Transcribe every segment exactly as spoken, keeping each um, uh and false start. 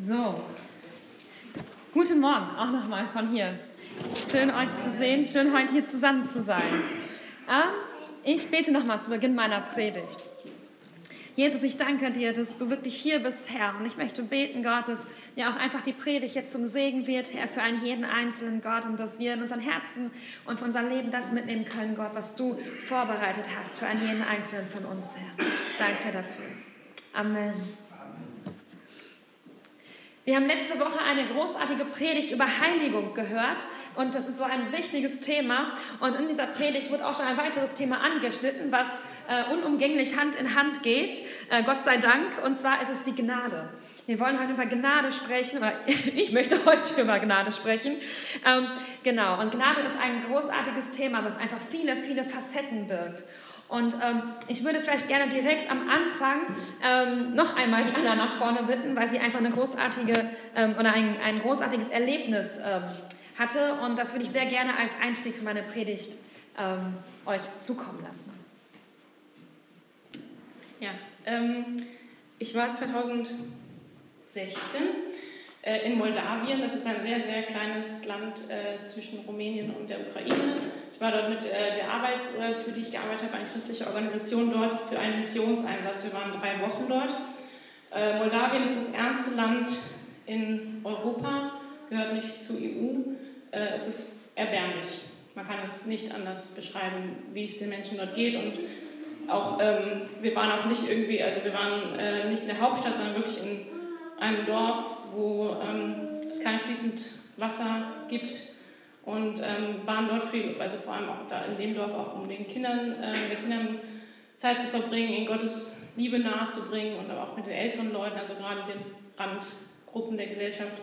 So, guten Morgen auch nochmal von hier. Schön euch zu sehen, schön heute hier zusammen zu sein. Ich bete nochmal zu Beginn meiner Predigt. Jesus, ich danke dir, dass du wirklich hier bist, Herr. Und ich möchte beten, Gott, dass ja auch einfach die Predigt jetzt zum Segen wird, Herr, für einen jeden Einzelnen, Gott. Und dass wir in unseren Herzen und für unser Leben das mitnehmen können, Gott, was du vorbereitet hast für einen jeden Einzelnen von uns, Herr. Danke dafür. Amen. Wir haben letzte Woche eine großartige Predigt über Heiligung gehört und das ist so ein wichtiges Thema und in dieser Predigt wird auch schon ein weiteres Thema angeschnitten, was äh, unumgänglich Hand in Hand geht, äh, Gott sei Dank, und zwar ist es die Gnade. Wir wollen heute über Gnade sprechen, oder ich möchte heute über Gnade sprechen. Ähm, genau, und Gnade ist ein großartiges Thema, was einfach viele, viele Facetten birgt. Und ähm, ich würde vielleicht gerne direkt am Anfang ähm, noch einmal die Anna nach vorne bitten, weil sie einfach eine großartige ähm, oder ein, ein großartiges Erlebnis ähm, hatte. Und das würde ich sehr gerne als Einstieg für meine Predigt ähm, euch zukommen lassen. Ja, ähm, ich war zweitausendsechzehn äh, in Moldawien. Das ist ein sehr, sehr kleines Land äh, zwischen Rumänien und der Ukraine. Ich war dort mit äh, der Arbeit, äh, für die ich gearbeitet habe, eine christliche Organisation dort für einen Missionseinsatz. Wir waren drei Wochen dort. Äh, Moldawien ist das ärmste Land in Europa, gehört nicht zur E U. Äh, es ist erbärmlich. Man kann es nicht anders beschreiben, wie es den Menschen dort geht. Und auch, ähm, wir waren auch nicht irgendwie, also wir waren äh, nicht in der Hauptstadt, sondern wirklich in einem Dorf, wo ähm, es kein fließend Wasser gibt. Und ähm, waren dort viel, also vor allem auch da in dem Dorf auch, um den Kindern, äh, den Kindern Zeit zu verbringen, in Gottes Liebe nahezubringen und aber auch mit den älteren Leuten, also gerade den Randgruppen der Gesellschaft.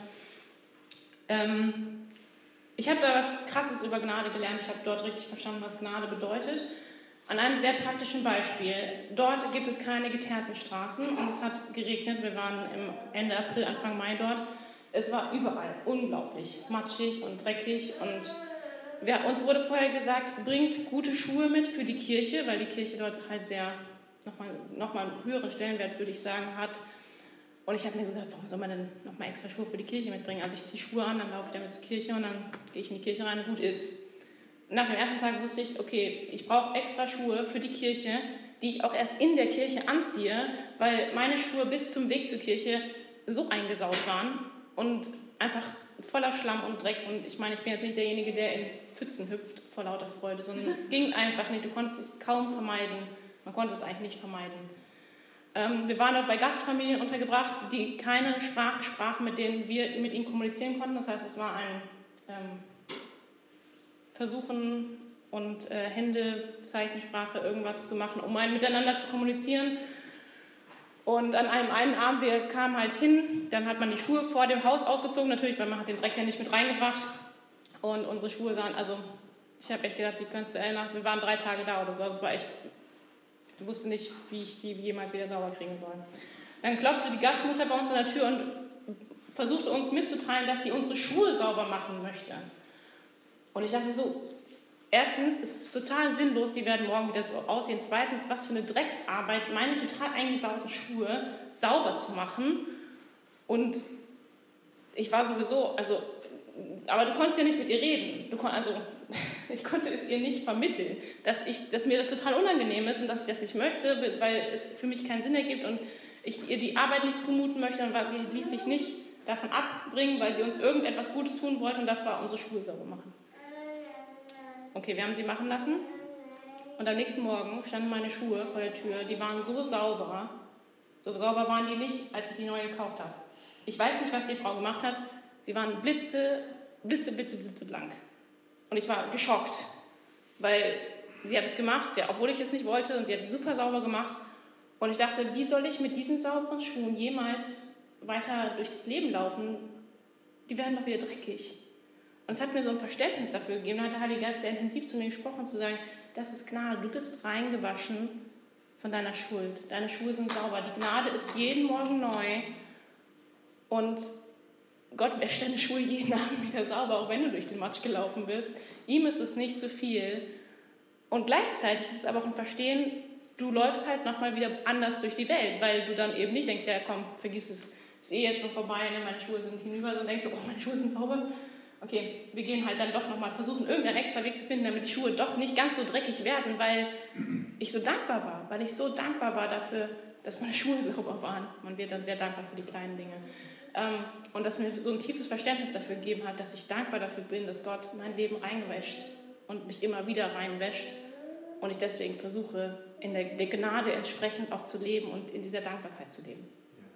Ähm, ich habe da was Krasses über Gnade gelernt. Ich habe dort richtig verstanden, was Gnade bedeutet. An einem sehr praktischen Beispiel. Dort gibt es keine geteerten Straßen und es hat geregnet. Wir waren im Ende April, Anfang Mai dort. Es war überall unglaublich matschig und dreckig und wir, uns wurde vorher gesagt, bringt gute Schuhe mit für die Kirche, weil die Kirche dort halt sehr, nochmal noch mal einen höheren Stellenwert, würde ich sagen, hat. Und ich habe mir gesagt, warum soll man denn nochmal extra Schuhe für die Kirche mitbringen? Also ich ziehe Schuhe an, dann laufe ich damit zur Kirche und dann gehe ich in die Kirche rein und gut ist. Nach dem ersten Tag wusste ich, okay, ich brauche extra Schuhe für die Kirche, die ich auch erst in der Kirche anziehe, weil meine Schuhe bis zum Weg zur Kirche so eingesaut waren und einfach voller Schlamm und Dreck. Und ich meine, ich bin jetzt nicht derjenige, der in Pfützen hüpft vor lauter Freude, sondern es ging einfach nicht. Du konntest es kaum vermeiden. Man konnte es eigentlich nicht vermeiden. Ähm, wir waren dort bei Gastfamilien untergebracht, die keine Sprache sprachen, mit denen wir mit ihnen kommunizieren konnten. Das heißt, es war ein ähm, Versuchen und äh, Händezeichensprache irgendwas zu machen, um ein miteinander zu kommunizieren. Und an einem einen Abend, wir kamen halt hin, dann hat man die Schuhe vor dem Haus ausgezogen, natürlich, weil man hat den Dreck ja nicht mit reingebracht. Und unsere Schuhe sahen, also ich habe echt gedacht, die kannst du erinnern, wir waren drei Tage da oder so, also es war echt, ich wusste nicht, wie ich die jemals wieder sauber kriegen soll. Dann klopfte die Gastmutter bei uns an der Tür und versuchte uns mitzuteilen, dass sie unsere Schuhe sauber machen möchte. Und ich dachte so, erstens ist es total sinnlos, die werden morgen wieder so aussehen. Zweitens, was für eine Drecksarbeit, meine total eingesaugten Schuhe sauber zu machen. Und ich war sowieso, also, aber du konntest ja nicht mit ihr reden. Du kon, also, ich konnte es ihr nicht vermitteln, dass, ich, dass mir das total unangenehm ist und dass ich das nicht möchte, weil es für mich keinen Sinn ergibt und ich ihr die Arbeit nicht zumuten möchte. Und sie ließ sich nicht davon abbringen, weil sie uns irgendetwas Gutes tun wollte und das war unsere Schuhe sauber machen. Okay, wir haben sie machen lassen und am nächsten Morgen standen meine Schuhe vor der Tür, die waren so sauber, so sauber waren die nicht, als ich sie neu gekauft habe. Ich weiß nicht, was die Frau gemacht hat, sie waren blitze, blitze, blitze, blitze blank. Und ich war geschockt, weil sie hat es gemacht, ja, obwohl ich es nicht wollte und sie hat es super sauber gemacht und ich dachte, wie soll ich mit diesen sauberen Schuhen jemals weiter durchs Leben laufen? Die werden doch wieder dreckig. Und es hat mir so ein Verständnis dafür gegeben, da hat der Heilige Geist sehr intensiv zu mir gesprochen, zu sagen, das ist Gnade, du bist reingewaschen von deiner Schuld. Deine Schuhe sind sauber, die Gnade ist jeden Morgen neu und Gott wäscht deine Schuhe jeden Abend wieder sauber, auch wenn du durch den Matsch gelaufen bist. Ihm ist es nicht zu viel. Und gleichzeitig ist es aber auch ein Verstehen, du läufst halt nochmal wieder anders durch die Welt, weil du dann eben nicht denkst, ja komm, vergiss es, ist eh jetzt schon vorbei, ne? Meine Schuhe sind hinüber, so, und denkst du, oh, meine Schuhe sind sauber. Okay, wir gehen halt dann doch nochmal versuchen, irgendeinen extra Weg zu finden, damit die Schuhe doch nicht ganz so dreckig werden, weil ich so dankbar war, weil ich so dankbar war dafür, dass meine Schuhe sauber waren. Man wird dann sehr dankbar für die kleinen Dinge. Ähm, und dass mir so ein tiefes Verständnis dafür gegeben hat, dass ich dankbar dafür bin, dass Gott mein Leben reinwäscht und mich immer wieder reinwäscht. Und ich deswegen versuche, in der, der Gnade entsprechend auch zu leben und in dieser Dankbarkeit zu leben.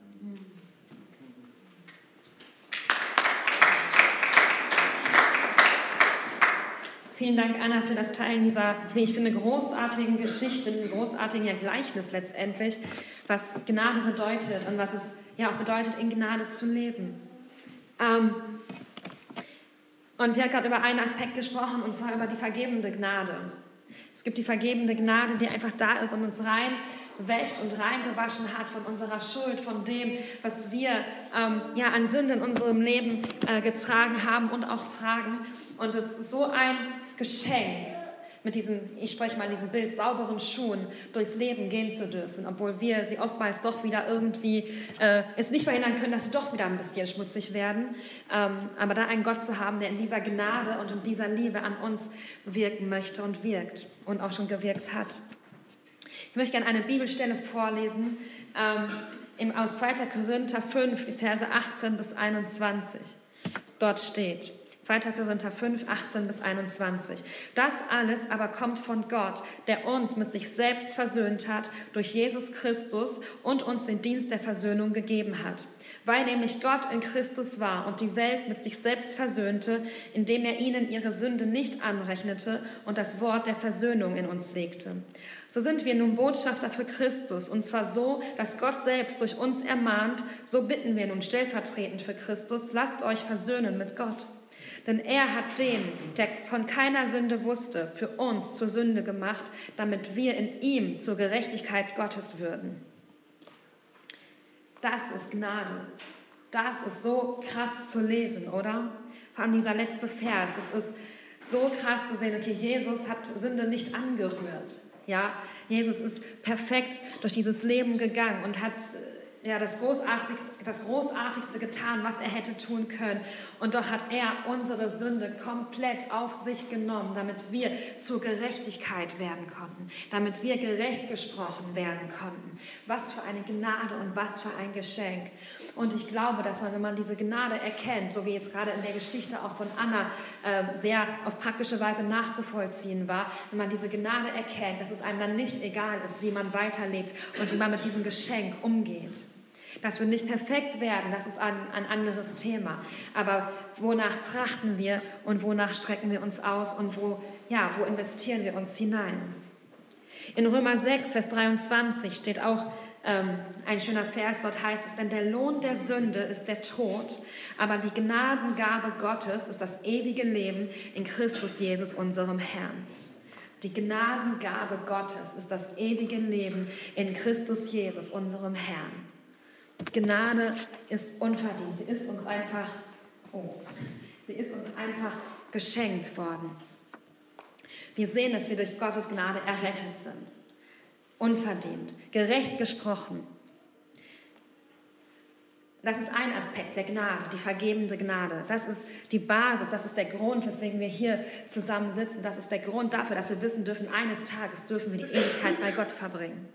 Vielen Dank, Anna, für das Teilen dieser, wie ich finde, großartigen Geschichte, diesem großartigen Gleichnis letztendlich, was Gnade bedeutet und was es ja auch bedeutet, in Gnade zu leben. Ähm, und sie hat gerade über einen Aspekt gesprochen, und zwar über die vergebende Gnade. Es gibt die vergebende Gnade, die einfach da ist und uns reinwäscht und reingewaschen hat von unserer Schuld, von dem, was wir ähm, ja, an Sünde in unserem Leben äh, getragen haben und auch tragen. Und es ist so ein Geschenk, mit diesen, ich spreche mal diesem Bild, sauberen Schuhen durchs Leben gehen zu dürfen, obwohl wir sie oftmals doch wieder irgendwie äh, es nicht verhindern können, dass sie doch wieder ein bisschen schmutzig werden. Ähm, aber da einen Gott zu haben, der in dieser Gnade und in dieser Liebe an uns wirken möchte und wirkt und auch schon gewirkt hat. Ich möchte gerne eine Bibelstelle vorlesen ähm, im, aus zweiter Korinther fünf, die Verse achtzehn bis einundzwanzig. Dort steht: zweiter Korinther fünf, achtzehn bis einundzwanzig. Das alles aber kommt von Gott, der uns mit sich selbst versöhnt hat durch Jesus Christus und uns den Dienst der Versöhnung gegeben hat. Weil nämlich Gott in Christus war und die Welt mit sich selbst versöhnte, indem er ihnen ihre Sünde nicht anrechnete und das Wort der Versöhnung in uns legte. So sind wir nun Botschafter für Christus, und zwar so, dass Gott selbst durch uns ermahnt, so bitten wir nun stellvertretend für Christus, lasst euch versöhnen mit Gott. Denn er hat den, der von keiner Sünde wusste, für uns zur Sünde gemacht, damit wir in ihm zur Gerechtigkeit Gottes würden. Das ist Gnade. Das ist so krass zu lesen, oder? Vor allem dieser letzte Vers. Es ist so krass zu sehen, okay, Jesus hat Sünde nicht angerührt. Ja, Jesus ist perfekt durch dieses Leben gegangen und hat ja, das Großartigste, das Großartigste getan, was er hätte tun können. Und doch hat er unsere Sünde komplett auf sich genommen, damit wir zur Gerechtigkeit werden konnten, damit wir gerecht gesprochen werden konnten. Was für eine Gnade und was für ein Geschenk. Und ich glaube, dass man, wenn man diese Gnade erkennt, so wie es gerade in der Geschichte auch von Anna äh, sehr auf praktische Weise nachzuvollziehen war, wenn man diese Gnade erkennt, dass es einem dann nicht egal ist, wie man weiterlebt und wie man mit diesem Geschenk umgeht. Dass wir nicht perfekt werden, das ist ein, ein anderes Thema. Aber wonach trachten wir und wonach strecken wir uns aus und wo, ja, wo investieren wir uns hinein? In Römer sechs, Vers dreiundzwanzig steht auch ähm, ein schöner Vers, dort heißt es, denn der Lohn der Sünde ist der Tod, aber die Gnadengabe Gottes ist das ewige Leben in Christus Jesus, unserem Herrn. Die Gnadengabe Gottes ist das ewige Leben in Christus Jesus, unserem Herrn. Gnade ist unverdient. Sie ist uns einfach, oh, sie ist uns einfach geschenkt worden. Wir sehen, dass wir durch Gottes Gnade errettet sind. Unverdient, gerecht gesprochen. Das ist ein Aspekt der Gnade, die vergebende Gnade. Das ist die Basis, das ist der Grund, weswegen wir hier zusammen sitzen. Das ist der Grund dafür, dass wir wissen dürfen, eines Tages dürfen wir die Ewigkeit bei Gott verbringen.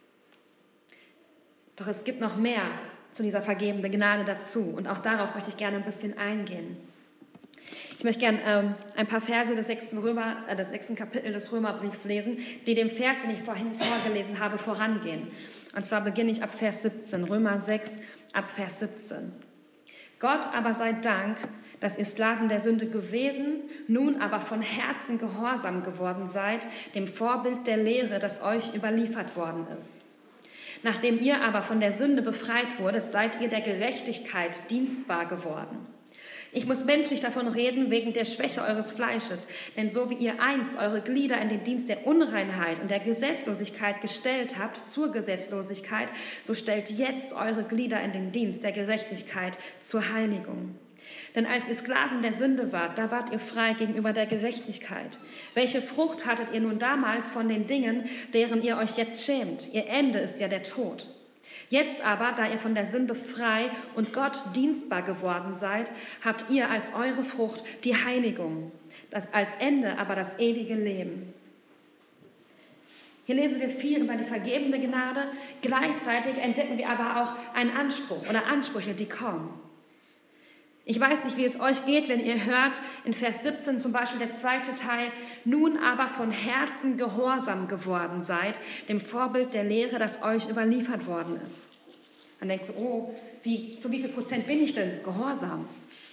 Doch es gibt noch mehr zu dieser vergebenden Gnade dazu. Und auch darauf möchte ich gerne ein bisschen eingehen. Ich möchte gerne ähm, ein paar Verse des sechsten, Römer, äh, des sechsten Kapitel des Römerbriefs lesen, die dem Vers, den ich vorhin vorgelesen habe, vorangehen. Und zwar beginne ich ab Vers siebzehn, Römer sechs, ab Vers siebzehn. Gott aber sei Dank, dass ihr Sklaven der Sünde gewesen, nun aber von Herzen gehorsam geworden seid, dem Vorbild der Lehre, das euch überliefert worden ist. Nachdem ihr aber von der Sünde befreit wurdet, seid ihr der Gerechtigkeit dienstbar geworden. Ich muss menschlich davon reden, wegen der Schwäche eures Fleisches, denn so wie ihr einst eure Glieder in den Dienst der Unreinheit und der Gesetzlosigkeit gestellt habt, zur Gesetzlosigkeit, so stellt jetzt eure Glieder in den Dienst der Gerechtigkeit zur Heiligung. Denn als ihr Sklaven der Sünde wart, da wart ihr frei gegenüber der Gerechtigkeit. Welche Frucht hattet ihr nun damals von den Dingen, deren ihr euch jetzt schämt? Ihr Ende ist ja der Tod. Jetzt aber, da ihr von der Sünde frei und Gott dienstbar geworden seid, habt ihr als eure Frucht die Heiligung, das, als Ende aber das ewige Leben. Hier lesen wir viel über die vergebende Gnade, gleichzeitig entdecken wir aber auch einen Anspruch oder Ansprüche, die kommen. Ich weiß nicht, wie es euch geht, wenn ihr hört, in Vers siebzehn zum Beispiel der zweite Teil, nun aber von Herzen gehorsam geworden seid, dem Vorbild der Lehre, das euch überliefert worden ist. Man denkt so, oh, wie, zu wie viel Prozent bin ich denn gehorsam?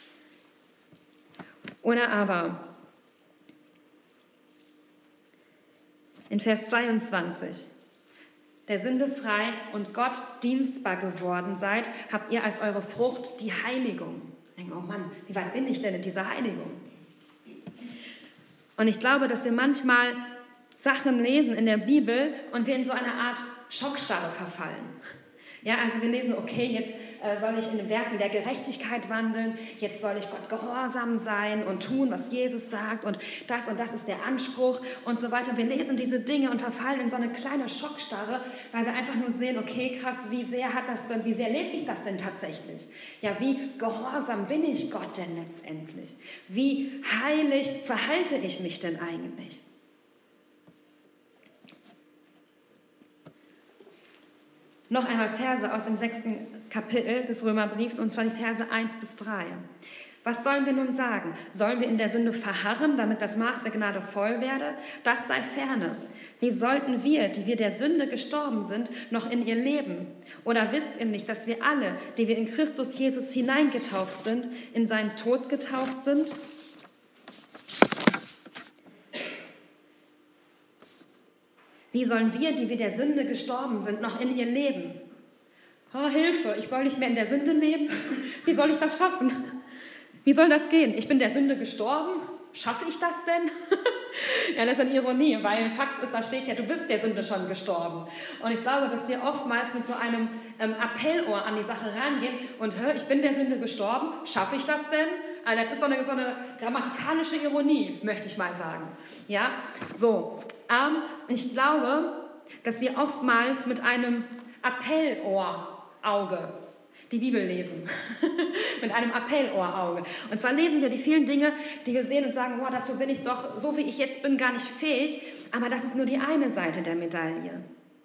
Oder aber in Vers zweiundzwanzig, der Sünde frei und Gott dienstbar geworden seid, habt ihr als eure Frucht die Heiligung. Ich denke, oh Mann, wie weit bin ich denn in dieser Heiligung? Und ich glaube, dass wir manchmal Sachen lesen in der Bibel und wir in so eine Art Schockstarre verfallen. Ja, also wir lesen, okay, jetzt äh, soll ich in den Werken der Gerechtigkeit wandeln, jetzt soll ich Gott gehorsam sein und tun, was Jesus sagt und das und das ist der Anspruch und so weiter. Wir lesen diese Dinge und verfallen in so eine kleine Schockstarre, weil wir einfach nur sehen, okay, krass, wie sehr hat das denn, wie sehr lebe ich das denn tatsächlich? Ja, wie gehorsam bin ich Gott denn letztendlich? Wie heilig verhalte ich mich denn eigentlich? Noch einmal Verse aus dem sechsten Kapitel des Römerbriefs, und zwar die Verse eins bis drei. Was sollen wir nun sagen? Sollen wir in der Sünde verharren, damit das Maß der Gnade voll werde? Das sei ferne. Wie sollten wir, die wir der Sünde gestorben sind, noch in ihr leben? Oder wisst ihr nicht, dass wir alle, die wir in Christus Jesus hineingetauft sind, in seinen Tod getauft sind? Wie sollen wir, die wir der Sünde gestorben sind, noch in ihr leben? Oh, Hilfe, ich soll nicht mehr in der Sünde leben? Wie soll ich das schaffen? Wie soll das gehen? Ich bin der Sünde gestorben? Schaffe ich das denn? Ja, das ist eine Ironie, weil Fakt ist, da steht ja, du bist der Sünde schon gestorben. Und ich glaube, dass wir oftmals mit so einem ähm, Appellohr an die Sache rangehen und, hör, ich bin der Sünde gestorben, schaffe ich das denn? Also das ist so eine, so eine grammatikalische Ironie, möchte ich mal sagen. Ja, so. Ähm, ich glaube, dass wir oftmals mit einem Appellohrauge die Bibel lesen. Mit einem Appellohrauge. Und zwar lesen wir die vielen Dinge, die wir sehen und sagen, oh, dazu bin ich doch, so wie ich jetzt bin, gar nicht fähig. Aber das ist nur die eine Seite der Medaille.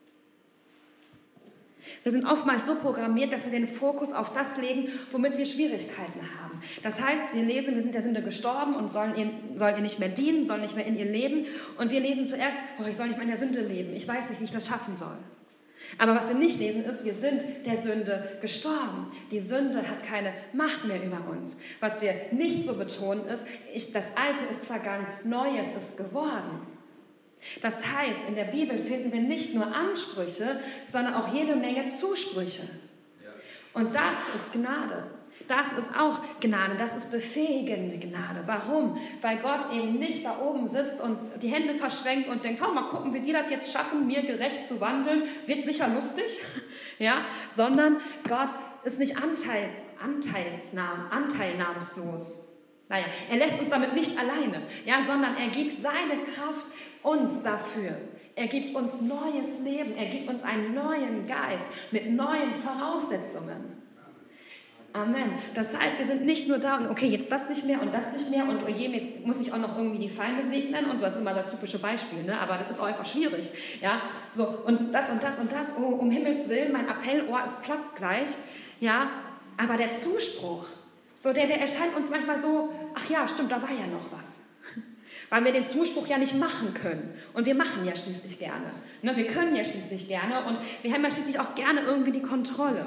Wir sind oftmals so programmiert, dass wir den Fokus auf das legen, womit wir Schwierigkeiten haben. Das heißt, wir lesen, wir sind der Sünde gestorben und sollen ihr, sollen ihr nicht mehr dienen, sollen nicht mehr in ihr leben. Und wir lesen zuerst, oh, ich soll nicht mehr in der Sünde leben. Ich weiß nicht, wie ich das schaffen soll. Aber was wir nicht lesen ist, wir sind der Sünde gestorben. Die Sünde hat keine Macht mehr über uns. Was wir nicht so betonen ist, ich, das Alte ist vergangen, Neues ist geworden. Das heißt, in der Bibel finden wir nicht nur Ansprüche, sondern auch jede Menge Zusprüche. Und das ist Gnade. Das ist auch Gnade, das ist befähigende Gnade. Warum? Weil Gott eben nicht da oben sitzt und die Hände verschränkt und denkt, oh, mal gucken, wie die das jetzt schaffen, mir gerecht zu wandeln, wird sicher lustig, ja? Sondern Gott ist nicht Anteil, anteilsnahm, anteilnahmslos. Naja, er lässt uns damit nicht alleine, ja, sondern er gibt seine Kraft uns dafür. Er gibt uns neues Leben, er gibt uns einen neuen Geist mit neuen Voraussetzungen. Amen. Das heißt, wir sind nicht nur da und okay, jetzt das nicht mehr und das nicht mehr und oh je, jetzt muss ich auch noch irgendwie die Feinde segnen und so, das ist immer das typische Beispiel, ne? Aber das ist auch einfach schwierig. Ja? So, und das und das und das, oh, um Himmels Willen, mein Appellohr ist platzgleich, ja? Aber der Zuspruch, so der, der erscheint uns manchmal so, ach ja, stimmt, da war ja noch was. Weil wir den Zuspruch ja nicht machen können. Und wir machen ja schließlich gerne. Ne? Wir können ja schließlich gerne und wir haben ja schließlich auch gerne irgendwie die Kontrolle.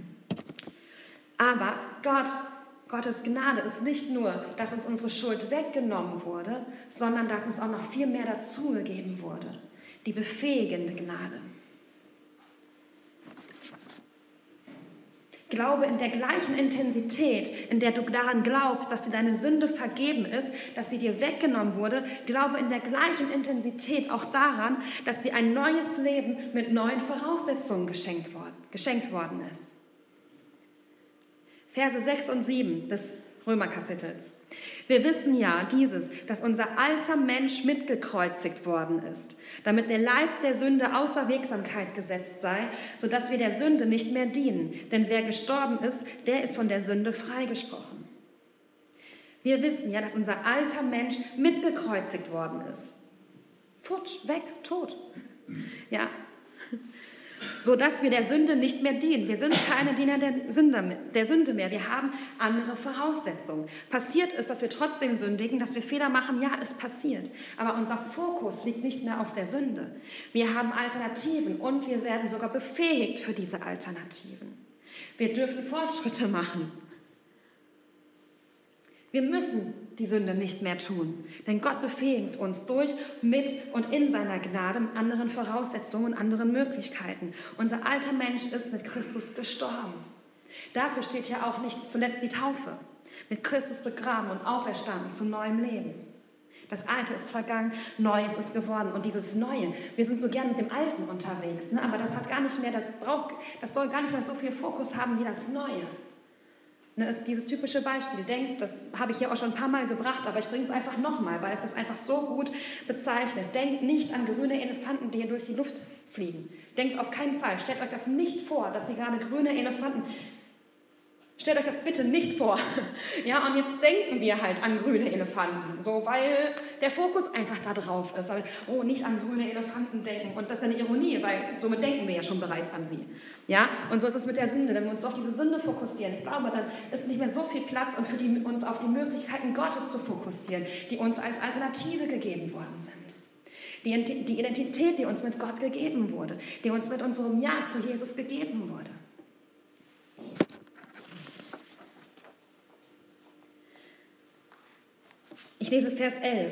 Aber Gott, Gottes Gnade ist nicht nur, dass uns unsere Schuld weggenommen wurde, sondern dass uns auch noch viel mehr dazugegeben wurde. Die befähigende Gnade. Glaube in der gleichen Intensität, in der du daran glaubst, dass dir deine Sünde vergeben ist, dass sie dir weggenommen wurde. Glaube in der gleichen Intensität auch daran, dass dir ein neues Leben mit neuen Voraussetzungen geschenkt worden, geschenkt worden ist. Verse sechs und sieben des Römerkapitels. Wir wissen ja dieses, dass unser alter Mensch mitgekreuzigt worden ist, damit der Leib der Sünde außer Wirksamkeit gesetzt sei, sodass wir der Sünde nicht mehr dienen. Denn wer gestorben ist, der ist von der Sünde freigesprochen. Wir wissen ja, dass unser alter Mensch mitgekreuzigt worden ist. Futsch, weg, tot. Ja, sodass wir der Sünde nicht mehr dienen. Wir sind keine Diener der Sünde, der Sünde mehr. Wir haben andere Voraussetzungen. Passiert ist, dass wir trotzdem sündigen, dass wir Fehler machen. Ja, es passiert. Aber unser Fokus liegt nicht mehr auf der Sünde. Wir haben Alternativen und wir werden sogar befähigt für diese Alternativen. Wir dürfen Fortschritte machen. Wir müssen die Sünde nicht mehr tun, denn Gott befähigt uns durch, mit und in seiner Gnade mit anderen Voraussetzungen und anderen Möglichkeiten. Unser alter Mensch ist mit Christus gestorben. Dafür steht ja auch nicht zuletzt die Taufe. Mit Christus begraben und auferstanden zu neuem Leben. Das Alte ist vergangen, Neues ist geworden. Und dieses Neue, wir sind so gern mit dem Alten unterwegs, ne? Aber das hat gar nicht mehr, das braucht, das soll gar nicht mehr so viel Fokus haben wie das Neue. Das ist dieses typische Beispiel. Denkt, das habe ich ja auch schon ein paar Mal gebracht, aber ich bringe es einfach nochmal, weil es das einfach so gut bezeichnet. Denkt nicht an grüne Elefanten, die hier durch die Luft fliegen. Denkt auf keinen Fall. Stellt euch das nicht vor, dass sie gerade grüne Elefanten... Stellt euch das bitte nicht vor. Ja, und jetzt denken wir halt an grüne Elefanten, so, weil der Fokus einfach da drauf ist. Oh, nicht an grüne Elefanten denken. Und das ist eine Ironie, weil somit denken wir ja schon bereits an sie. Ja, und so ist es mit der Sünde. Wenn wir uns auf diese Sünde fokussieren, ich glaube, dann ist nicht mehr so viel Platz und für die, uns auf die Möglichkeiten Gottes zu fokussieren, die uns als Alternative gegeben worden sind. Die, die Identität, die uns mit Gott gegeben wurde, die uns mit unserem Ja zu Jesus gegeben wurde. Ich lese Vers elf,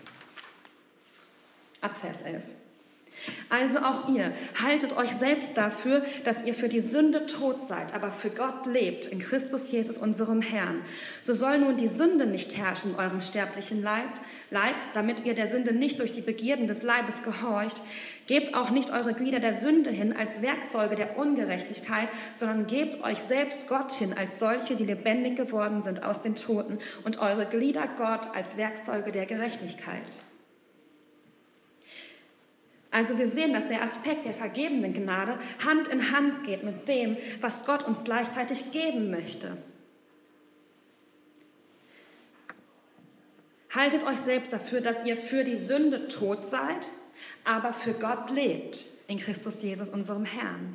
ab Vers elf. Also auch ihr, haltet euch selbst dafür, dass ihr für die Sünde tot seid, aber für Gott lebt, in Christus Jesus, unserem Herrn. So soll nun die Sünde nicht herrschen in eurem sterblichen Leib, Leib, damit ihr der Sünde nicht durch die Begierden des Leibes gehorcht. Gebt auch nicht eure Glieder der Sünde hin als Werkzeuge der Ungerechtigkeit, sondern gebt euch selbst Gott hin als solche, die lebendig geworden sind aus den Toten, und eure Glieder Gott als Werkzeuge der Gerechtigkeit. Also wir sehen, dass der Aspekt der vergebenen Gnade Hand in Hand geht mit dem, was Gott uns gleichzeitig geben möchte. Haltet euch selbst dafür, dass ihr für die Sünde tot seid, aber für Gott lebt, in Christus Jesus, unserem Herrn.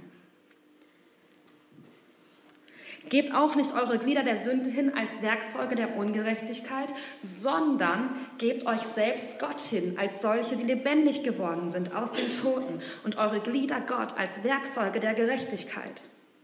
Gebt auch nicht eure Glieder der Sünde hin als Werkzeuge der Ungerechtigkeit, sondern gebt euch selbst Gott hin als solche, die lebendig geworden sind aus den Toten, und eure Glieder Gott als Werkzeuge der Gerechtigkeit.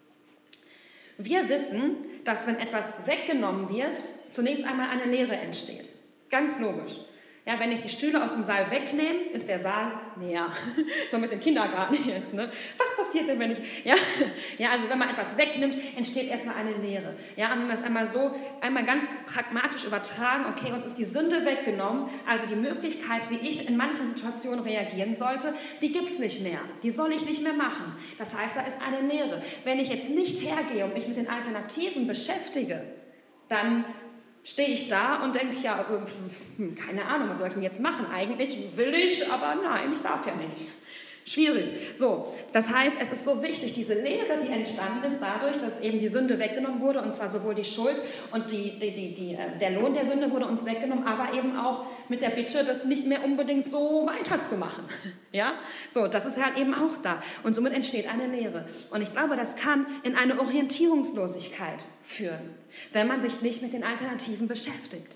Wir wissen, dass wenn etwas weggenommen wird, zunächst einmal eine Leere entsteht. Ganz logisch. Ja, wenn ich die Stühle aus dem Saal wegnehme, ist der Saal leer. So ein bisschen Kindergarten jetzt, ne? Was passiert denn, wenn ich... Ja, ja, also wenn man etwas wegnimmt, entsteht erstmal eine Leere. Ja, und wenn wir das einmal so, einmal ganz pragmatisch übertragen, okay, uns ist die Sünde weggenommen, also die Möglichkeit, wie ich in manchen Situationen reagieren sollte, die gibt es nicht mehr. Die soll ich nicht mehr machen. Das heißt, da ist eine Leere. Wenn ich jetzt nicht hergehe und mich mit den Alternativen beschäftige, dann stehe ich da und denke, ja, keine Ahnung, was soll ich denn jetzt machen? Eigentlich will ich, aber nein, ich darf ja nicht. Schwierig. So, das heißt, es ist so wichtig, diese Lehre, die entstanden ist dadurch, dass eben die Sünde weggenommen wurde, und zwar sowohl die Schuld und die, die, die, die, der Lohn der Sünde wurde uns weggenommen, aber eben auch mit der Bitte, das nicht mehr unbedingt so weiterzumachen. Ja? So, das ist halt eben auch da. Und somit entsteht eine Lehre. Und ich glaube, das kann in eine Orientierungslosigkeit führen, wenn man sich nicht mit den Alternativen beschäftigt.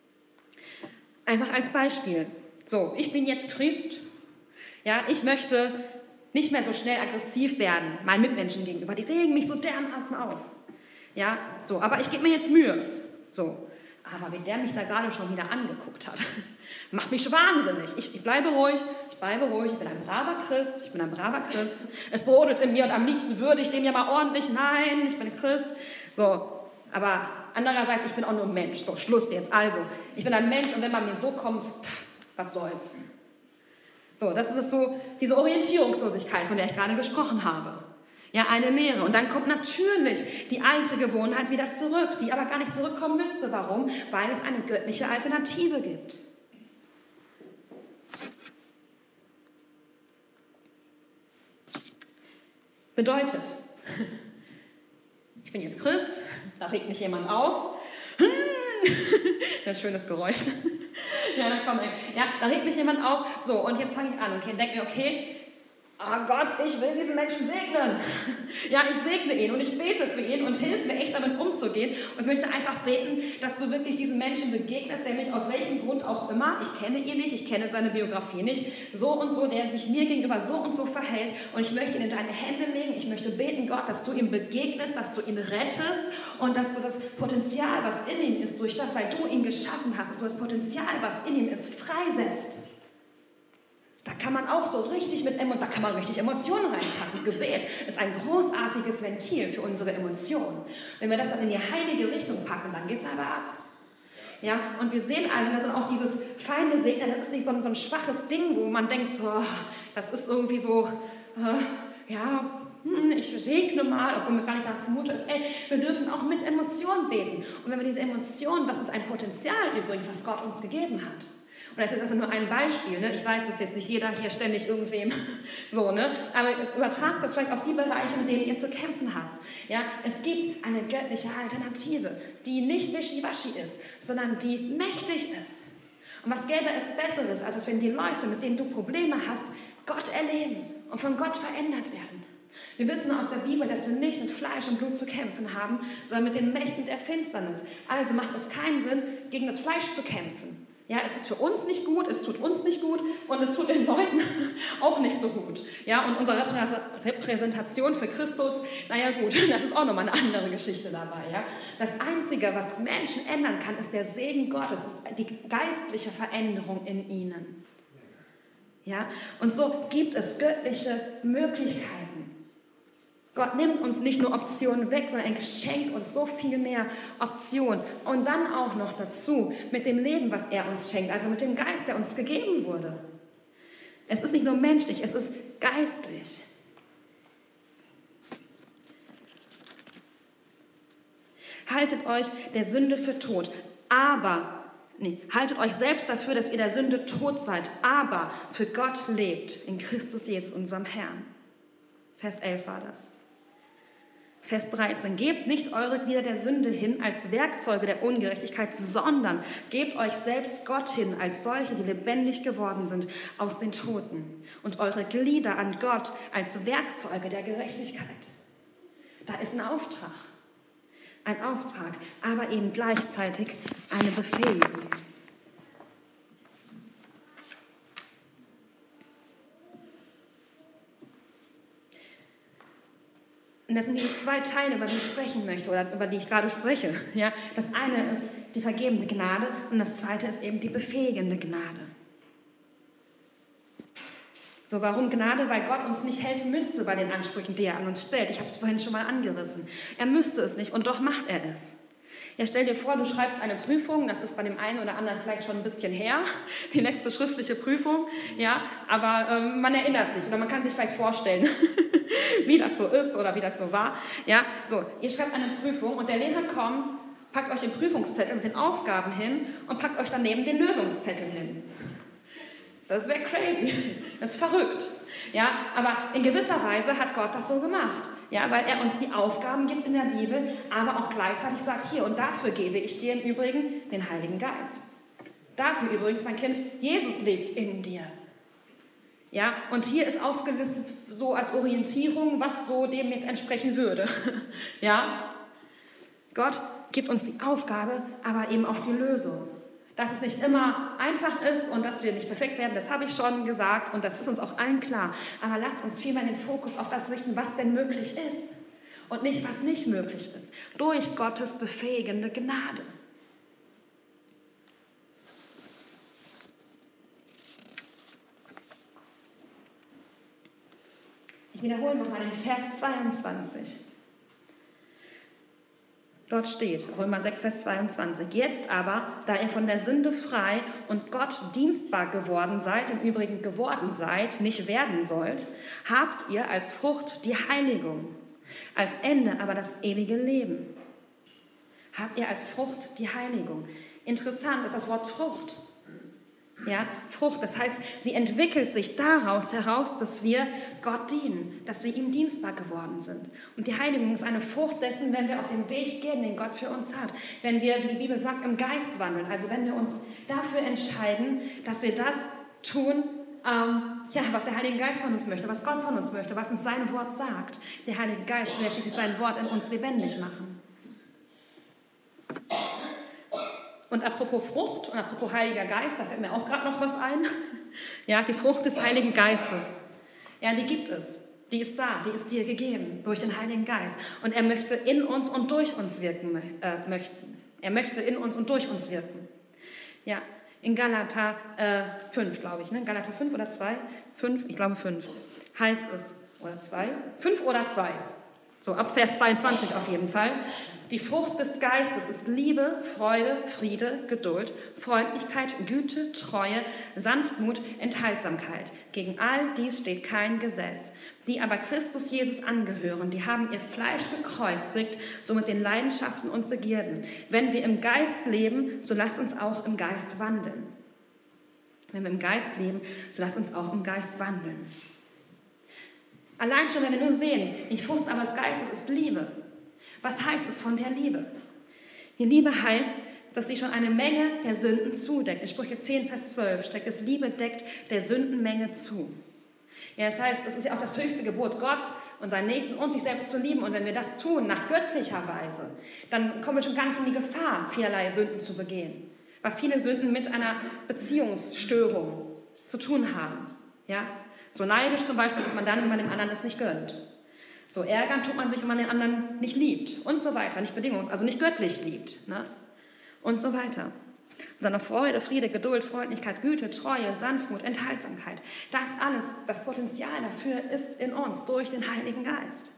Einfach als Beispiel. So, ich bin jetzt Christ. Ja, ich möchte nicht mehr so schnell aggressiv werden, meinen Mitmenschen gegenüber. Die regen mich so dermaßen auf. Ja, so, aber ich gebe mir jetzt Mühe. So, aber wie der mich da gerade schon wieder angeguckt hat, macht mich wahnsinnig. Ich, ich bleibe ruhig, ich bleibe ruhig, ich bin ein braver Christ, ich bin ein braver Christ. Es brodelt in mir und am liebsten würde ich dem ja mal ordentlich, nein, ich bin Christ. So, aber andererseits, ich bin auch nur ein Mensch. So, Schluss jetzt. Also, ich bin ein Mensch, und wenn man mir so kommt, pff, was soll's. So, das ist so diese Orientierungslosigkeit, von der ich gerade gesprochen habe. Ja, eine Lehre. Und dann kommt natürlich die alte Gewohnheit wieder zurück, die aber gar nicht zurückkommen müsste. Warum? Weil es eine göttliche Alternative gibt. Bedeutet, ich bin jetzt Christ, da regt mich jemand auf. Das ist ein schönes Geräusch. Ja, da, komm, ja, da regt mich jemand auf. So, und jetzt fange ich an okay, und denke mir, okay, oh Gott, ich will diesen Menschen segnen. Ja, ich segne ihn und ich bete für ihn und hilf mir echt damit umzugehen und möchte einfach beten, dass du wirklich diesen Menschen begegnest, der mich aus welchem Grund auch immer, ich kenne ihn nicht, ich kenne seine Biografie nicht, so und so, der sich mir gegenüber so und so verhält und ich möchte ihn in deine Hände legen, ich möchte beten, Gott, dass du ihm begegnest, dass du ihn rettest und dass du das Potenzial, was in ihm ist, durch das, weil du ihn geschaffen hast, dass du das Potenzial, was in ihm ist, freisetzt. Da kann man auch so richtig mit Emotionen, da kann man richtig Emotionen reinpacken. Gebet ist ein großartiges Ventil für unsere Emotionen. Wenn wir das dann in die heilige Richtung packen, dann geht es aber ab. Ja, und wir sehen alle, das ist auch dieses feine Segnen, das ist nicht so ein, so ein schwaches Ding, wo man denkt, oh, das ist irgendwie so, äh, ja, hm, ich segne mal, obwohl mir gar nicht danach zumute ist. Ey, wir dürfen auch mit Emotionen beten. Und wenn wir diese Emotionen, das ist ein Potenzial übrigens, was Gott uns gegeben hat. Und das ist jetzt erstmal nur ein Beispiel. Ne? Ich weiß, dass jetzt nicht jeder hier ständig irgendwem so, ne? Aber übertragt das vielleicht auf die Bereiche, mit denen ihr zu kämpfen habt. Ja? Es gibt eine göttliche Alternative, die nicht wischiwaschi ist, sondern die mächtig ist. Und was gäbe es Besseres, als wenn die Leute, mit denen du Probleme hast, Gott erleben und von Gott verändert werden. Wir wissen aus der Bibel, dass wir nicht mit Fleisch und Blut zu kämpfen haben, sondern mit den Mächten der Finsternis. Also macht es keinen Sinn, gegen das Fleisch zu kämpfen. Ja, es ist für uns nicht gut, es tut uns nicht gut und es tut den Leuten auch nicht so gut. Ja, und unsere Repräsentation für Christus, naja gut, das ist auch nochmal eine andere Geschichte dabei. Ja. Das Einzige, was Menschen ändern kann, ist der Segen Gottes, ist die geistliche Veränderung in ihnen. Ja, und so gibt es göttliche Möglichkeiten. Gott nimmt uns nicht nur Optionen weg, sondern er schenkt uns so viel mehr Optionen. Und dann auch noch dazu mit dem Leben, was er uns schenkt, also mit dem Geist, der uns gegeben wurde. Es ist nicht nur menschlich, es ist geistlich. Haltet euch der Sünde für tot, aber, nee, haltet euch selbst dafür, dass ihr der Sünde tot seid, aber für Gott lebt in Christus Jesus, unserem Herrn. Vers elf war das. Vers dreizehn, gebt nicht eure Glieder der Sünde hin als Werkzeuge der Ungerechtigkeit, sondern gebt euch selbst Gott hin als solche, die lebendig geworden sind aus den Toten und eure Glieder an Gott als Werkzeuge der Gerechtigkeit. Da ist ein Auftrag, ein Auftrag, aber eben gleichzeitig eine Befähigung. Und das sind die zwei Teile, über die ich sprechen möchte oder über die ich gerade spreche. Ja? Das eine ist die vergebende Gnade und das zweite ist eben die befähigende Gnade. So, warum Gnade? Weil Gott uns nicht helfen müsste bei den Ansprüchen, die er an uns stellt. Ich habe es vorhin schon mal angerissen. Er müsste es nicht und doch macht er es. Ja, stell dir vor, du schreibst eine Prüfung, das ist bei dem einen oder anderen vielleicht schon ein bisschen her, die letzte schriftliche Prüfung, ja, aber ähm, man erinnert sich oder man kann sich vielleicht vorstellen, wie das so ist oder wie das so war. Ja, so, ihr schreibt eine Prüfung und der Lehrer kommt, packt euch den Prüfungszettel mit den Aufgaben hin und packt euch daneben den Lösungszettel hin. Das wäre crazy, das ist verrückt. Ja, aber in gewisser Weise hat Gott das so gemacht, ja, weil er uns die Aufgaben gibt in der Bibel, aber auch gleichzeitig sagt, hier und dafür gebe ich dir im Übrigen den Heiligen Geist. Dafür übrigens, mein Kind, Jesus lebt in dir. Ja, und hier ist aufgelistet so als Orientierung, was so dem jetzt entsprechen würde. Ja, Gott gibt uns die Aufgabe, aber eben auch die Lösung. Dass es nicht immer einfach ist und dass wir nicht perfekt werden, das habe ich schon gesagt und das ist uns auch allen klar. Aber lasst uns vielmehr den Fokus auf das richten, was denn möglich ist und nicht, was nicht möglich ist. Durch Gottes befähigende Gnade. Ich wiederhole nochmal den Vers zweiundzwanzig. Dort steht, Römer sechs, Vers zweiundzwanzig, jetzt aber, da ihr von der Sünde frei und Gott dienstbar geworden seid, im Übrigen geworden seid, nicht werden sollt, habt ihr als Frucht die Heiligung, als Ende aber das ewige Leben. Habt ihr als Frucht die Heiligung. Interessant ist das Wort Frucht. Ja, Frucht, das heißt, sie entwickelt sich daraus heraus, dass wir Gott dienen, dass wir ihm dienstbar geworden sind. Und die Heiligung ist eine Frucht dessen, wenn wir auf den Weg gehen, den Gott für uns hat. Wenn wir, wie die Bibel sagt, im Geist wandeln. Also wenn wir uns dafür entscheiden, dass wir das tun, ähm, ja, was der Heilige Geist von uns möchte, was Gott von uns möchte, was uns sein Wort sagt. Der Heilige Geist will ja schließlich sein Wort in uns lebendig machen. Und apropos Frucht und apropos Heiliger Geist, da fällt mir auch gerade noch was ein. Ja, die Frucht des Heiligen Geistes. Ja, die gibt es. Die ist da, die ist dir gegeben durch den Heiligen Geist. Und er möchte in uns und durch uns wirken äh, möchten. Er möchte in uns und durch uns wirken. Ja, in Galater äh, fünf, glaube ich, ne? Galater fünf oder zwei? fünf, ich glaube fünf, heißt es. Oder zwei? fünf oder zwei. So, ab Vers zweiundzwanzig auf jeden Fall. Die Frucht des Geistes ist Liebe, Freude, Friede, Geduld, Freundlichkeit, Güte, Treue, Sanftmut, Enthaltsamkeit. Gegen all dies steht kein Gesetz. Die aber Christus Jesus angehören, die haben ihr Fleisch gekreuzigt, so mit den Leidenschaften und Begierden. Wenn wir im Geist leben, so lasst uns auch im Geist wandeln. Wenn wir im Geist leben, so lasst uns auch im Geist wandeln. Allein schon, wenn wir nur sehen, die Frucht aber des Geistes ist Liebe. Was heißt es von der Liebe? Die Liebe heißt, dass sie schon eine Menge der Sünden zudeckt. In Sprüche zehn, Vers zwölf steckt es, Liebe deckt der Sündenmenge zu. Ja, das heißt, es ist ja auch das höchste Gebot, Gott und seinen Nächsten und sich selbst zu lieben. Und wenn wir das tun, nach göttlicher Weise, dann kommen wir schon gar nicht in die Gefahr, vielerlei Sünden zu begehen. Weil viele Sünden mit einer Beziehungsstörung zu tun haben. Ja? So neidisch zum Beispiel, dass man dann, wenn man dem anderen es nicht gönnt. So ärgern tut man sich, wenn man den anderen nicht liebt und so weiter, nicht Bedingung, also nicht göttlich liebt, ne? Und so weiter. Sondern Freude, Friede, Geduld, Freundlichkeit, Güte, Treue, Sanftmut, Enthaltsamkeit. Das alles, das Potenzial dafür ist in uns durch den Heiligen Geist.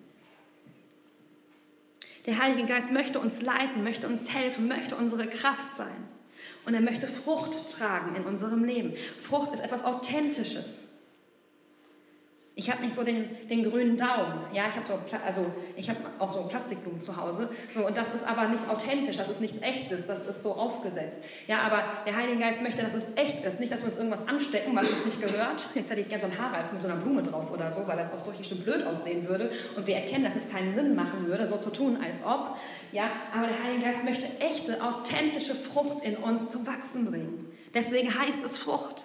Der Heilige Geist möchte uns leiten, möchte uns helfen, möchte unsere Kraft sein. Und er möchte Frucht tragen in unserem Leben. Frucht ist etwas Authentisches. Ich habe nicht so den, den grünen Daumen, ja, ich habe so, also ich habe auch so Plastikblumen zu Hause, so, und das ist aber nicht authentisch, das ist nichts Echtes, das ist so aufgesetzt. Ja, aber der Heilige Geist möchte, dass es echt ist, nicht, dass wir uns irgendwas anstecken, was uns nicht gehört. Jetzt hätte ich gerne so einen Haarreif mit so einer Blume drauf oder so, weil das auch so richtig schön blöd aussehen würde und wir erkennen, dass es keinen Sinn machen würde, so zu tun, als ob. Ja, aber der Heilige Geist möchte echte, authentische Frucht in uns zum Wachsen bringen. Deswegen heißt es Frucht.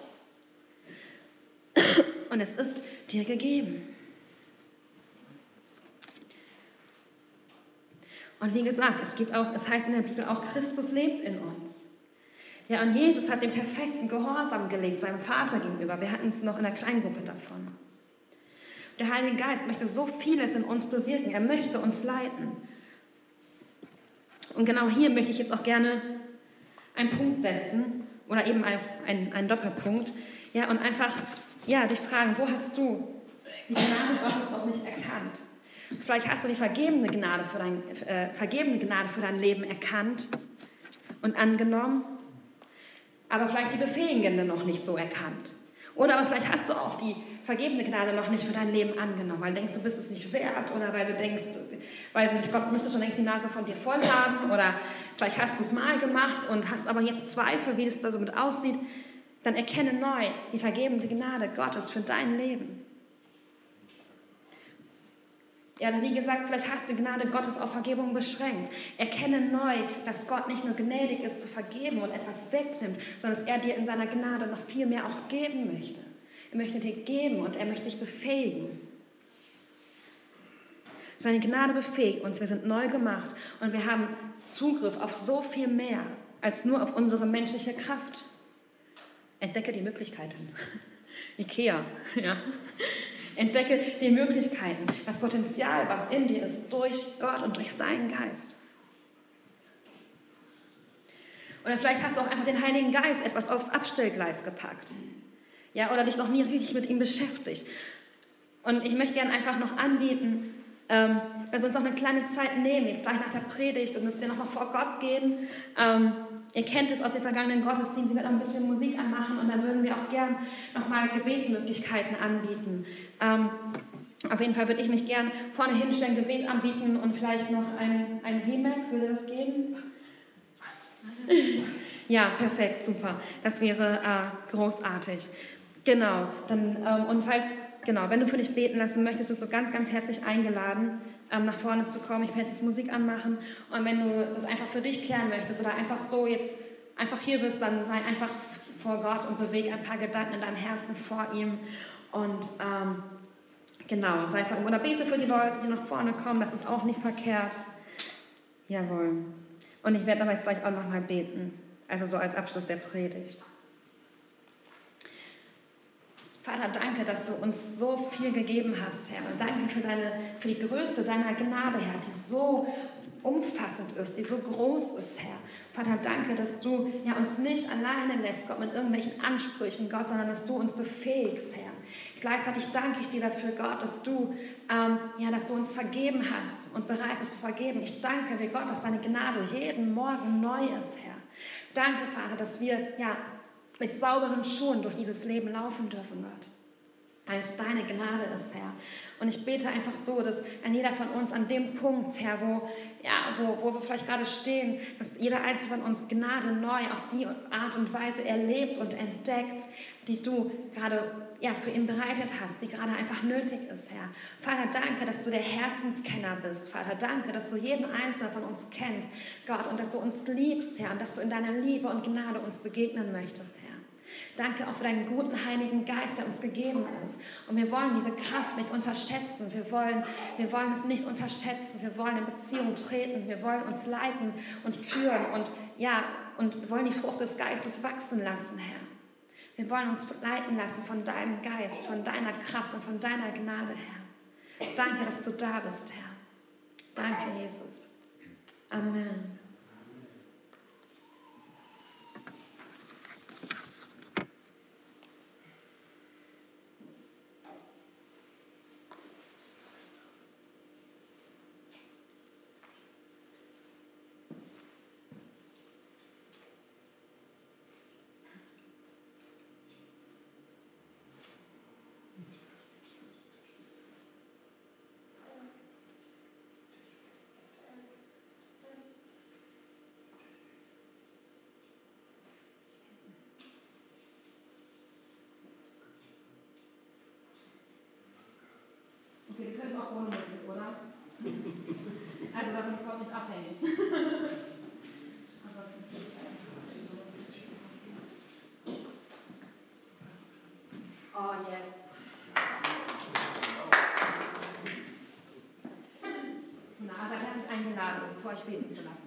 Und es ist dir gegeben. Und wie gesagt, es gibt auch, es heißt in der Bibel auch, Christus lebt in uns. Ja, und Jesus hat den perfekten Gehorsam gelebt, seinem Vater gegenüber. Wir hatten es noch in der Kleingruppe davon. Der Heilige Geist möchte so vieles in uns bewirken. Er möchte uns leiten. Und genau hier möchte ich jetzt auch gerne einen Punkt setzen oder eben einen, einen, einen Doppelpunkt. Ja, und einfach ja, dich fragen, wo hast du die Gnade Gottes noch nicht erkannt? Vielleicht hast du die vergebene Gnade für dein, äh, vergebene Gnade für dein Leben erkannt und angenommen, aber vielleicht die befähigende noch nicht so erkannt. Oder aber vielleicht hast du auch die vergebene Gnade noch nicht für dein Leben angenommen, weil du denkst, du bist es nicht wert oder weil du denkst, weiß nicht, Gott müsste schon längst die Nase von dir voll haben oder vielleicht hast du es mal gemacht und hast aber jetzt Zweifel, wie es da so mit aussieht. Dann erkenne neu die vergebende Gnade Gottes für dein Leben. Ja, wie gesagt, vielleicht hast du die Gnade Gottes auf Vergebung beschränkt. Erkenne neu, dass Gott nicht nur gnädig ist zu vergeben und etwas wegnimmt, sondern dass er dir in seiner Gnade noch viel mehr auch geben möchte. Er möchte dir geben und er möchte dich befähigen. Seine Gnade befähigt uns, wir sind neu gemacht und wir haben Zugriff auf so viel mehr als nur auf unsere menschliche Kraft. Entdecke die Möglichkeiten. Ikea, ja. Entdecke die Möglichkeiten, das Potenzial, was in dir ist, durch Gott und durch seinen Geist. Oder vielleicht hast du auch einfach den Heiligen Geist etwas aufs Abstellgleis gepackt. Ja, oder dich noch nie richtig mit ihm beschäftigt. Und ich möchte gerne einfach noch anbieten, ähm, dass wir uns noch eine kleine Zeit nehmen, jetzt gleich nach der Predigt, und dass wir nochmal vor Gott gehen. Ähm, Ihr kennt es aus den vergangenen Gottesdiensten, sie wird noch ein bisschen Musik anmachen und dann würden wir auch gern nochmal Gebetsmöglichkeiten anbieten. Ähm, auf jeden Fall würde ich mich gern vorne hinstellen, Gebet anbieten und vielleicht noch ein, ein Remake. Würde das gehen? Ja, perfekt, super. Das wäre äh, großartig. Genau. Dann, ähm, und falls, genau, wenn du für dich beten lassen möchtest, bist du ganz, ganz herzlich eingeladen, ähm, nach vorne zu kommen. Ich werde jetzt Musik anmachen. Und wenn du das einfach für dich klären möchtest oder einfach so jetzt einfach hier bist, dann sei einfach vor Gott und bewege ein paar Gedanken in deinem Herzen vor ihm. Und ähm, genau, sei vor ihm. Oder bete für die Leute, die nach vorne kommen. Das ist auch nicht verkehrt. Jawohl. Und ich werde aber jetzt gleich auch nochmal beten. Also so als Abschluss der Predigt. Vater, danke, dass du uns so viel gegeben hast, Herr. Und danke für, deine, für die Größe deiner Gnade, Herr, die so umfassend ist, die so groß ist, Herr. Vater, danke, dass du ja, uns nicht alleine lässt, Gott, mit irgendwelchen Ansprüchen, Gott, sondern dass du uns befähigst, Herr. Gleichzeitig danke ich dir dafür, Gott, dass du, ähm, ja, dass du uns vergeben hast und bereit bist zu vergeben. Ich danke dir, Gott, dass deine Gnade jeden Morgen neu ist, Herr. Danke, Vater, dass wir ja, mit sauberen Schuhen durch dieses Leben laufen dürfen, Gott. Weil es deine Gnade ist, Herr. Und ich bete einfach so, dass an jeder von uns an dem Punkt, Herr, wo, ja, wo, wo wir vielleicht gerade stehen, dass jeder einzelne von uns Gnade neu auf die Art und Weise erlebt und entdeckt, die du gerade ja, für ihn bereitet hast, die gerade einfach nötig ist, Herr. Vater, danke, dass du der Herzenskenner bist. Vater, danke, dass du jeden Einzelnen von uns kennst, Gott, und dass du uns liebst, Herr, und dass du in deiner Liebe und Gnade uns begegnen möchtest, Herr. Danke auch für deinen guten Heiligen Geist, der uns gegeben ist. Und wir wollen diese Kraft nicht unterschätzen. Wir wollen, wir wollen es nicht unterschätzen. Wir wollen in Beziehung treten. Wir wollen uns leiten und führen und, ja, und wollen die Frucht des Geistes wachsen lassen, Herr. Wir wollen uns leiten lassen von deinem Geist, von deiner Kraft und von deiner Gnade, Herr. Danke, dass du da bist, Herr. Danke, Jesus. Amen. Okay, wir können es auch ohne Musik, oder? Also davon ist überhaupt nicht abhängig. Oh, yes. Na, seid herzlich eingeladen, für euch beten zu lassen.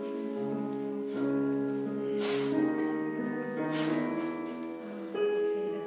Okay,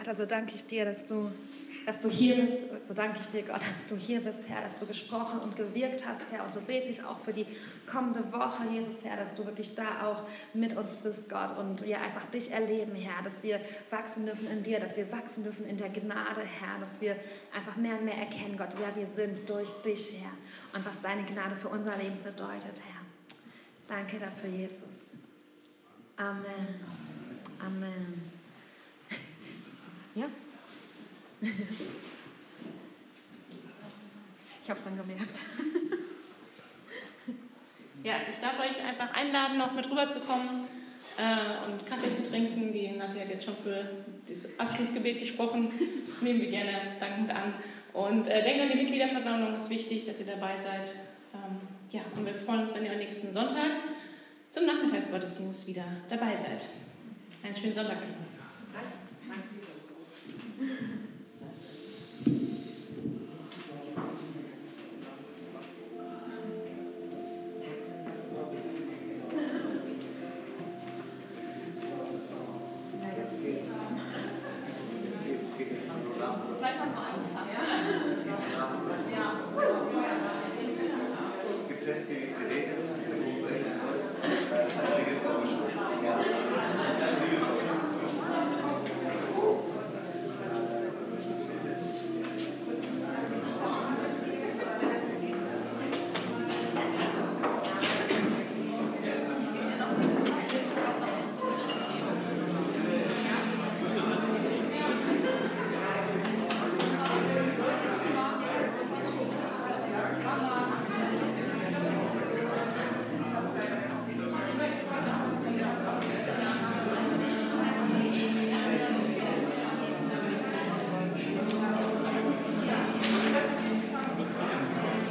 Vater, so danke ich dir, dass du, dass du hier bist. So danke ich dir, Gott, dass du hier bist, Herr, dass du gesprochen und gewirkt hast, Herr. Und so bete ich auch für die kommende Woche, Jesus, Herr, dass du wirklich da auch mit uns bist, Gott. Und wir einfach dich erleben, Herr, dass wir wachsen dürfen in dir, dass wir wachsen dürfen in der Gnade, Herr, dass wir einfach mehr und mehr erkennen, Gott, wer wir sind durch dich, Herr. Und was deine Gnade für unser Leben bedeutet, Herr. Danke dafür, Jesus. Amen. Amen. Ja? Ich habe es dann gemerkt. Ja, ich darf euch einfach einladen, noch mit rüberzukommen äh, und Kaffee zu trinken. Die Nati hat jetzt schon für das Abschlussgebet gesprochen. Das nehmen wir gerne dankend an. Und äh, denkt an die Mitgliederversammlung, ist wichtig, dass ihr dabei seid. Ähm, ja, und wir freuen uns, wenn ihr am nächsten Sonntag zum Nachmittagsgottesdienst wieder dabei seid. Einen schönen Sonntag euch.